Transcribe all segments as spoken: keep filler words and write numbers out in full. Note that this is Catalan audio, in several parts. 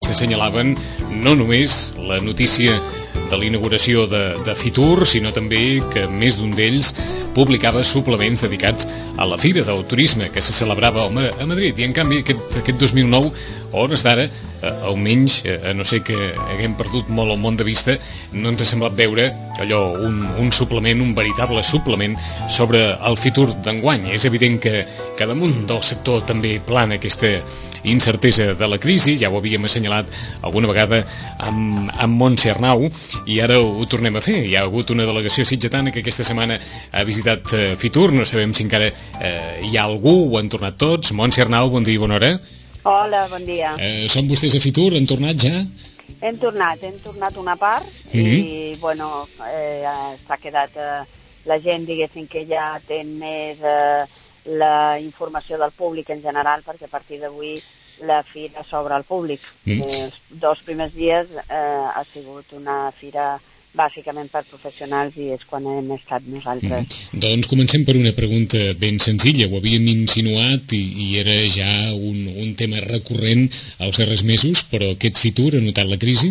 s'assenyalaven no només la notícia de l'inauguració de, de Fitur, sinó també que més d'un d'ells publicava suplements dedicats a la Fira del Turisme que se celebrava home, a Madrid. I en canvi aquest, aquest dos mil nou, a hores d'ara, eh, almenys, eh, a no ser que haguem perdut molt el món de vista, no ens ha semblat veure allò, un, un suplement, un veritable suplement sobre el Fitur d'enguany. És evident que, que damunt del sector també plana aquesta incertesa de la crisi, ja ho havíem assenyalat alguna vegada amb, amb Montse Arnau, i ara ho, ho tornem a fer. Hi ha hagut una delegació sitgetana que aquesta setmana ha visitat eh, Fitur, no sabem si encara eh, hi ha algú, ho han tornat tots. Montse Arnau, bon dia i bona hora. Hola, bon dia. Eh, són vostès a Fitur? Han tornat ja? Hem tornat, hem tornat una part mm-hmm. i, bueno, eh, s'ha quedat eh, la gent, diguéssim, que ja té més eh, la informació del públic en general, perquè a partir d'avui la fira s'obre al públic. Mm. Els dos primers dies eh, ha sigut una fira bàsicament per professionals i és quan hem estat nosaltres. Mm. Doncs comencem per una pregunta ben senzilla. Ho havíem insinuat i, i era ja un, un tema recurrent als darrers mesos, però aquest Fitur ha notat la crisi?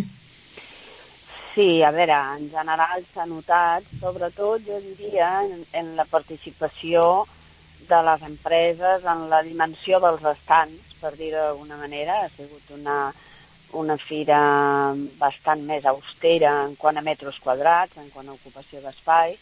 Sí, a veure, en general s'ha notat, sobretot jo diria en, en la participació de les empreses, en la dimensió dels estants, per dir-ho d'alguna manera. Ha sigut una, una fira bastant més austera en quant a metres quadrats, en quant a ocupació d'espai,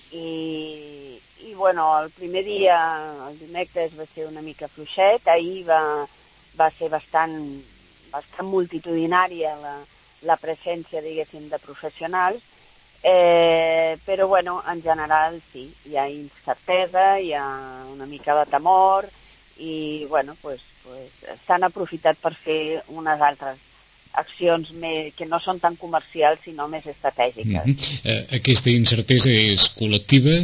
i, i bueno, el primer dia, el dimecres, va ser una mica fluixet, ahir va, va ser bastant, bastant multitudinària la, la presència, diguéssim, de professionals, eh, però bueno, en general sí, hi ha incertesa, hi ha una mica de temor, i bueno, pues, pues, s'han aprofitat per fer unes altres accions més, que no són tan comercials sinó més estratègiques. Mm-hmm. eh, aquesta incertesa és col·lectiva?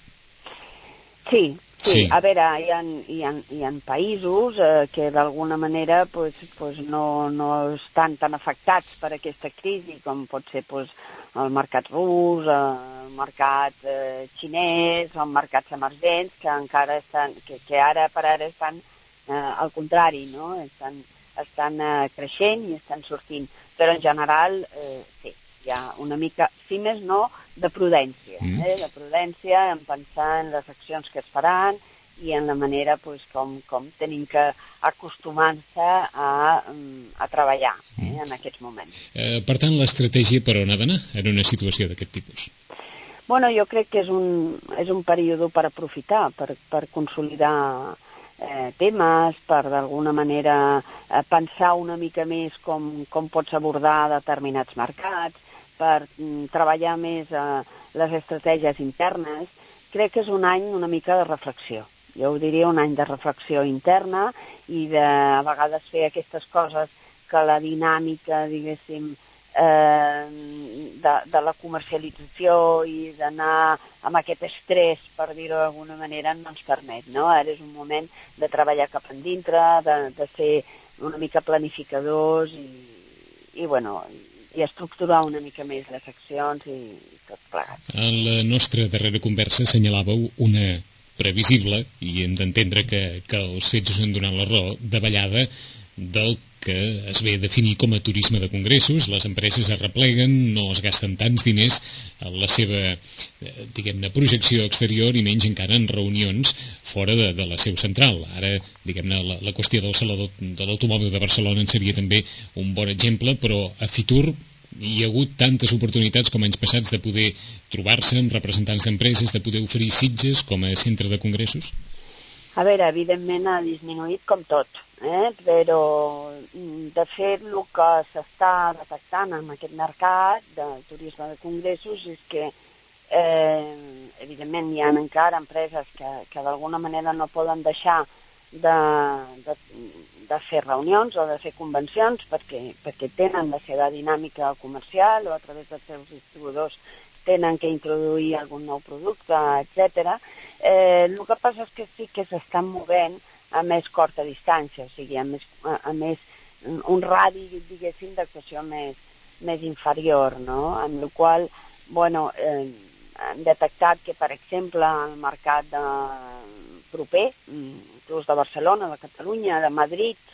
Sí, sí, sí. A veure, hi ha, hi ha, hi ha països eh, que d'alguna manera pues, pues no, no estan tan afectats per aquesta crisi, com pot ser pues, el mercat rus, el mercat eh, xinès, els mercats emergents, que encara estan, que, que ara per ara estan eh, al contrari, no? Estan, estan eh, creixent i estan sortint. Però en general, eh, sí, hi ha una mica, si més no, de prudència, eh? De prudència en pensar en les accions que es faran i en la manera pues, com, com tenim que acostumar-se a, a treballar eh, en aquests moments. Eh, per tant, l'estratègia per on ha d'anar en una situació d'aquest tipus? Bueno, jo crec que és un, és un període per aprofitar, per, per consolidar eh, temes, per d'alguna manera eh, pensar una mica més com, com pots abordar determinats mercats, per mm, treballar més eh, les estratègies internes. Crec que és un any una mica de reflexió. Jo ho diria un any de reflexió interna i de, a vegades, fer aquestes coses que la dinàmica, diguéssim, eh, de, de la comercialització i d'anar amb aquest estrès, per dir-ho d'alguna manera, no ens permet, no? Ara és un moment de treballar cap endintre, de, de ser una mica planificadors i, i bueno, i estructurar una mica més les accions i, i tot plegat. En la nostra darrera conversa assenyalàveu una previsible, i hem d'entendre que, que els fets us han donat la raó, davallada del que es ve a definir com a turisme de congressos. Les empreses es repleguen, no es gasten tants diners en la seva, diguem-ne, projecció exterior i menys encara en reunions fora de, de la seu central. Ara, diguem-ne, la, la qüestió del Saló de l'Automòbil de Barcelona en seria també un bon exemple, però a Fitur hi ha hagut tantes oportunitats com anys passats de poder trobar-se amb representants d'empreses, de poder oferir Sitges com a centre de congressos? A veure, evidentment ha disminuït com tot, eh? Però de fet el que s'està detectant en aquest mercat del turisme de congressos és que eh, evidentment hi ha encara empreses que, que d'alguna manera no poden deixar de, de, de fer reunions o de fer convencions perquè, perquè tenen la seva dinàmica comercial o a través dels seus distribuïdors tenen que introduir algun nou producte, etcètera. Eh, el que passa és que sí que s'estan movent a més corta distància, o sigui, a més, a, a més un radi, diguéssim, d'actuació més, més inferior, no? Amb la qual cosa, bueno, eh, hem detectat que, per exemple, el mercat de proper, inclús de Barcelona, de Catalunya, de Madrid,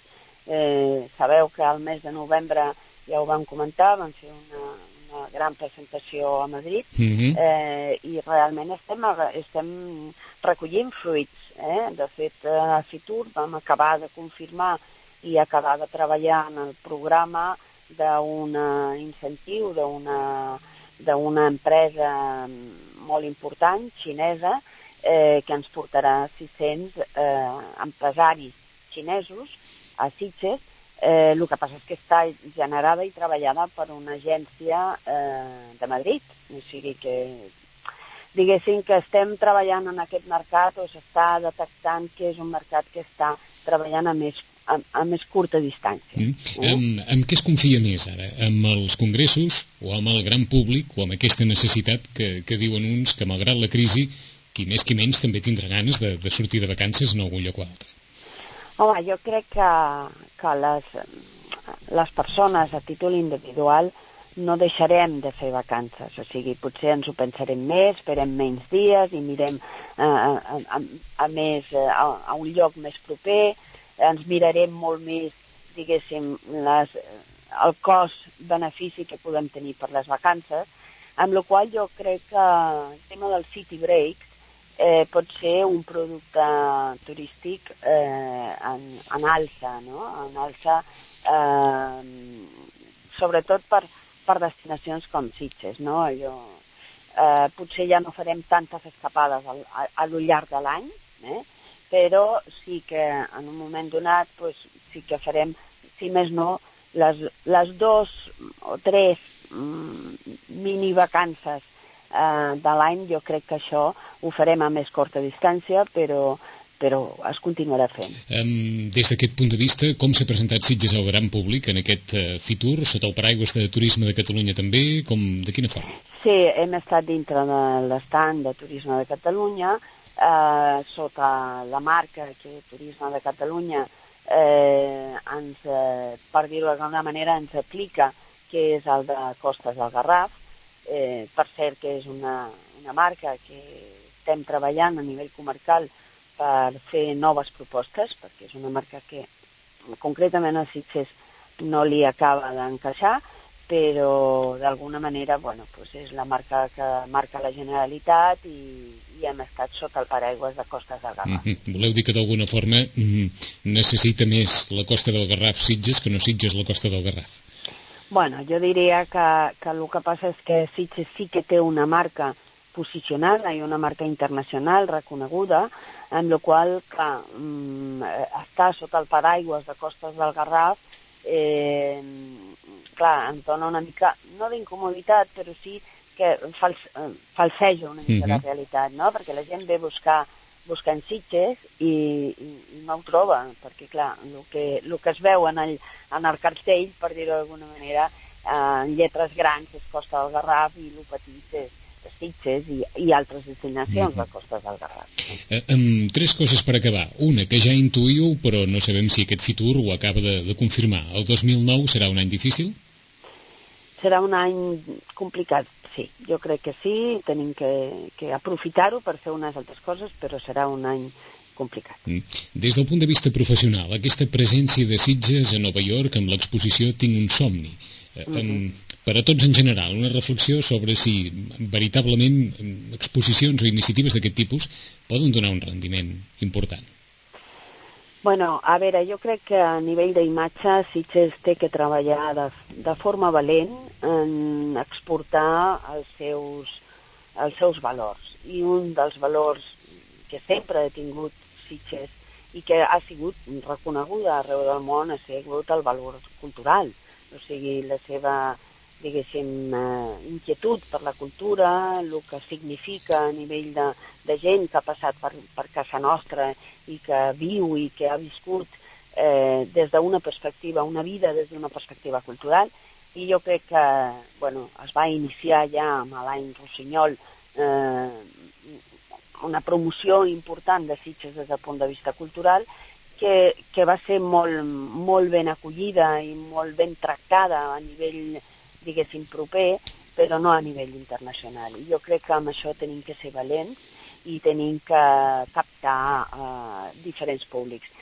Eh, sabeu que al mes de novembre, ja ho vam comentar, vam fer una, una gran presentació a Madrid, mm-hmm. eh, i realment estem, estem recollint fruits. Eh? De fet, a Fitur vam acabar de confirmar i acabar de treballar en el programa d'un incentiu d'una d'una empresa molt important, xinesa, eh, que ens portarà sis-cents eh, empresaris xinesos a Sitges. Eh, el que passa és que està generada i treballada per una agència eh, de Madrid. O sigui que, diguéssim que estem treballant en aquest mercat, o s'està detectant que és un mercat que està treballant a més, a, a més curta distància. Mm. Eh? Amb, amb què es confia més ara? Amb els congressos o amb el gran públic o amb aquesta necessitat que, que diuen uns que malgrat la crisi, qui més qui menys també tindrà ganes de, de sortir de vacances en algun lloc o altre? Home, jo crec que, que les, les persones a títol individual no deixarem de fer vacances, o sigui, potser ens ho pensarem més, farem menys dies i mirem eh, a, a, a, més, a, a un lloc més proper, ens mirarem molt més, diguéssim, les, el cost-benefici que podem tenir per les vacances, amb la qual jo crec que el tema del city break eh, pot ser un producte turístic eh, en, en alça, no? En alça, eh, sobretot per, per destinacions com Sitges, no? Allò, eh, potser ja no farem tantes escapades al, a, a lo llarg de l'any, eh? Però sí que en un moment donat pues, sí que farem, si més no, les, les dos o tres mm, mini vacances eh, de l'any. Jo crec que això ho farem a més curta distància, però, però es continuarà fent. Um, des d'aquest punt de vista, com s'ha presentat Sitges al gran públic en aquest uh, Fitur, sota el paraigües de Turisme de Catalunya també? Com, de quina forma? Sí, hem estat dintre de l'estand de Turisme de Catalunya, eh, sota la marca que Turisme de Catalunya eh, ens, eh, per dir-ho d'alguna manera, ens aplica, que és el de Costes del Garraf. Eh, per cert, que és una, una marca que estem treballant a nivell comarcal per fer noves propostes, perquè és una marca que concretament a Sitges no li acaba d'encaixar, però d'alguna manera bueno, doncs és la marca que marca la Generalitat i, i hem estat sota el paraigües de Costes del Garraf. Mm-hmm. Voleu dir que d'alguna forma mm, necessita més la Costa del Garraf Sitges que no Sitges la Costa del Garraf? Bueno, jo diria que, que el que passa és que Sitges sí que té una marca posicionada i una marca internacional reconeguda, amb la qual clar, mm, està sota el paraigües de Costes del Garraf, eh, clar, ens dona una mica, no d'incomoditat, però sí que fals, falseja una mica mm-hmm. la realitat, no? Perquè la gent ve a buscar, buscant Sitges i, i, i no ho troba, perquè clar, el que, el que es veu en el, en el cartell, per dir-ho d'alguna manera, eh, en lletres grans és Costa del Garraf i el petit és Sitges i, i altres destinacions mm-hmm. de Costes del Garraf. Eh, amb tres coses per acabar. Una, que ja intuïu, però no sabem si aquest Fitur ho acaba de, de confirmar. El dos mil nou serà un any difícil? Serà un any complicat, sí. Jo crec que sí, tenim que, que aprofitar-ho per fer unes altres coses, però serà un any complicat. Des del punt de vista professional, aquesta presència de Sitges a Nova York amb l'exposició Tinc un somni. Mm-hmm. Per a tots en general, una reflexió sobre si veritablement exposicions o iniciatives d'aquest tipus poden donar un rendiment important. Bueno, a veure, jo crec que a nivell d'imatge Sitges té que treballar de, de forma valent en exportar els seus, els seus valors. I un dels valors que sempre ha tingut Sitges i que ha sigut reconeguda arreu del món ha sigut el valor cultural. O sigui, la seva, diguéssim, eh, inquietud per la cultura, el que significa a nivell de, de gent que ha passat per, per casa nostra i que viu i que ha viscut eh, des d'una perspectiva, una vida des d'una perspectiva cultural. I jo crec que bueno, es va iniciar ja amb l'any Rossinyol eh, una promoció important de Sitges des del punt de vista cultural que, que va ser molt, molt ben acollida i molt ben tractada a nivell, diguéssim, proper, però no a nivell internacional. I jo crec que amb això tenim que ser valents i tenim que captar eh, diferents públics.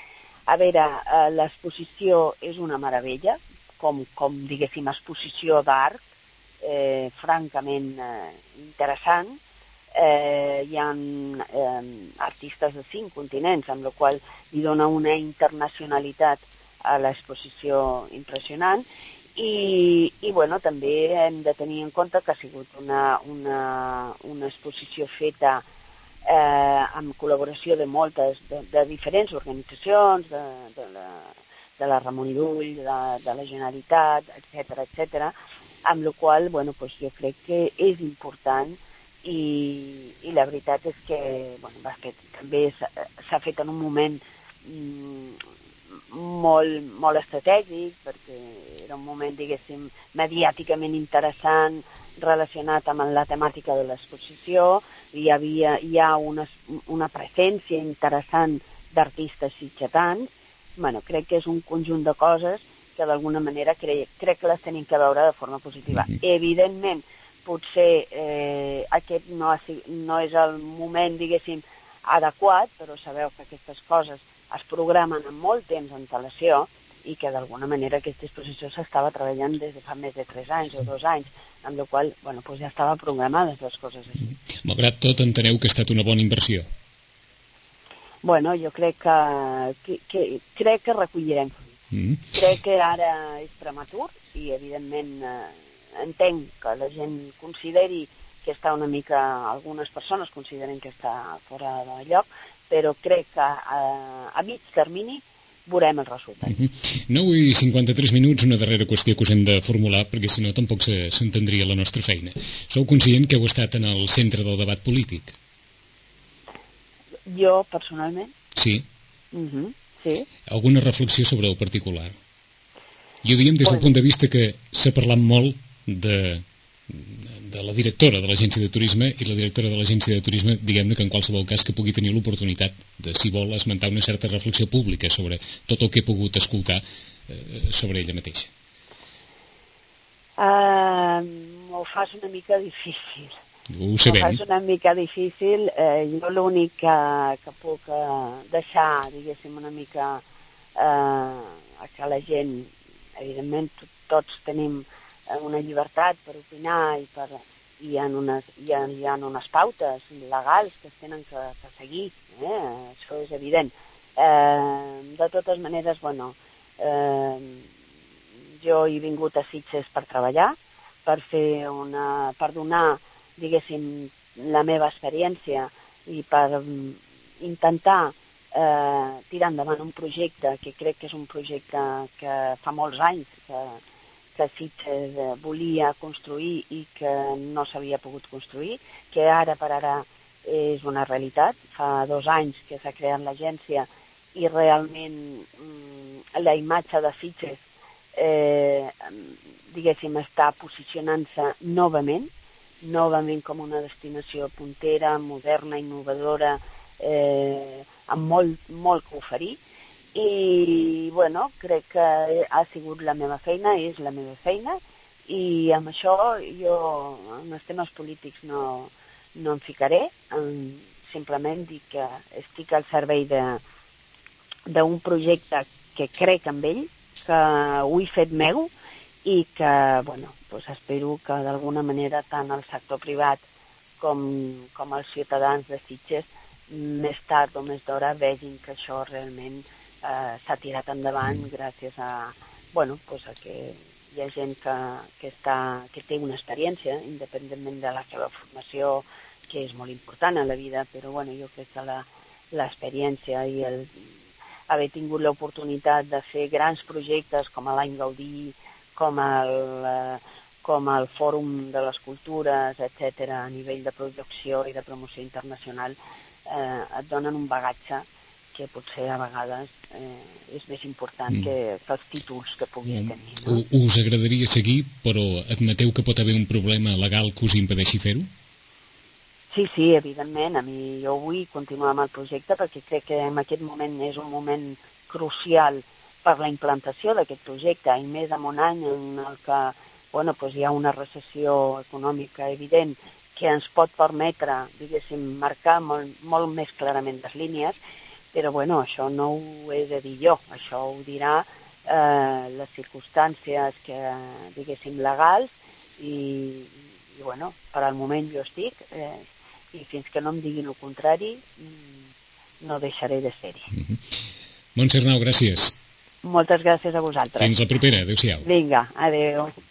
A veure, eh, l'exposició és una meravella, com, com diguéssim, exposició d'art, eh, francament eh, interessant. Eh, hi ha eh, artistes de cinc continents, amb la qual li dona una internacionalitat a l'exposició impressionant. I, i bueno, també hem de tenir en compte que ha sigut una, una, una exposició feta eh, amb col·laboració de moltes, de, de diferents organitzacions, de, de, la, de la Ramon Llull, de, de la Generalitat, etcètera, etcètera, amb la qual bueno, pues jo crec que és important i, i la veritat és que bueno, va fer, també s'ha fet en un moment mm, molt, molt estratègic, perquè era un moment, diguéssim, mediàticament interessant, relacionat amb la temàtica de l'exposició. Hi havia, hi ha una, una presència interessant d'artistes sitgetans. Bueno, crec que és un conjunt de coses que d'alguna manera crec, crec que les tenim que veure de forma positiva. Mm-hmm. Evidentment, potser eh, aquest no, ha, no és el moment, diguéssim, adequat, però sabeu que aquestes coses es programen amb molt temps d'antelació i que d'alguna manera aquesta exposició s'estava treballant des de fa més de tres anys o dos anys, amb la qual bueno, doncs ja estava programades les coses així. Malgrat tot, enteneu que ha estat una bona inversió? Bueno, jo crec que, que, que, crec que recollirem fruits. Mm. Crec que ara és prematur i, evidentment, eh, entenc que la gent consideri que està una mica, algunes persones consideren que està fora de lloc, però crec que a, a mig termini veurem el resultat. Uh-huh. nou i cinquanta-tres minuts, una darrera qüestió que us hem de formular, perquè si no tampoc s'entendria la nostra feina. Sou conscient que heu estat en el centre del debat polític? Jo, personalment? Sí. Uh-huh. Sí. Alguna reflexió sobre el particular? Jo diem des del punt de vista que s'ha parlat molt de... de la directora de l'agència de turisme i la directora de l'agència de turisme, diguem-ne que en qualsevol cas que pugui tenir l'oportunitat de, si vol, esmentar una certa reflexió pública sobre tot el que he pogut escoltar eh, sobre ella mateixa. Uh, m'ho fas una mica difícil. Ho sabem. M'ho fas una mica difícil. Uh, jo l'únic que, que puc uh, deixar, diguéssim, una mica uh, a que la gent, evidentment, tots tenim una llibertat per opinar i per, hi ha unes, hi ha, hi ha unes pautes legals que es tenen que, que seguir, eh? Això és evident. Eh, de totes maneres, bueno, eh, jo he vingut a Sitges per treballar, per fer una, per donar, diguéssim, la meva experiència i per intentar eh, tirar endavant un projecte que crec que és un projecte que fa molts anys que que Sitges volia construir i que no s'havia pogut construir, que ara per ara és una realitat. Fa dos anys que s'ha creat l'agència i realment mm, la imatge de Sitges eh, diguéssim està posicionant-se novament, novament com una destinació puntera, moderna, innovadora, eh, amb molt, molt que oferir. I, bueno, crec que ha sigut la meva feina, és la meva feina, i amb això jo, en els temes polítics no, no em ficaré, em, simplement dic que estic al servei d'un projecte que crec en ell, que ho he fet meu, i que, bueno, doncs espero que d'alguna manera tant el sector privat com, com els ciutadans de Sitges més tard o més d'hora vegin que això realment eh, s'ha tirat endavant gràcies a, bueno, pues a que hi ha gent que, que, està, que té una experiència, independentment de la seva formació, que és molt important a la vida, però bueno, jo crec que l'experiència i el haver tingut l'oportunitat de fer grans projectes com l'Any Gaudí, com el, eh, com el Fòrum de les Cultures, etcètera, a nivell de projecció i de promoció internacional, eh, et donen un bagatge que potser a vegades eh, és més important mm. que, que els títols que puguis mm. tenir. No? Us agradaria seguir, però admeteu que pot haver un problema legal que us impedeixi fer-ho? Sí, sí, evidentment. A mi jo vull continuar amb el projecte perquè crec que en aquest moment és un moment crucial per la implantació d'aquest projecte, i més en un any en el que bueno, doncs hi ha una recessió econòmica evident que ens pot permetre, diguéssim, marcar molt, molt més clarament les línies, però bueno, això no ho he de dir jo, això ho dirà eh, les circumstàncies que, diguéssim, legals, i, i bueno, per al moment jo estic, eh, i fins que no em diguin el contrari, no deixaré de ser-hi. Mm-hmm. Montse Arnau, gràcies. Moltes gràcies a vosaltres. Fins la propera, adéu-siau. Vinga, adéu.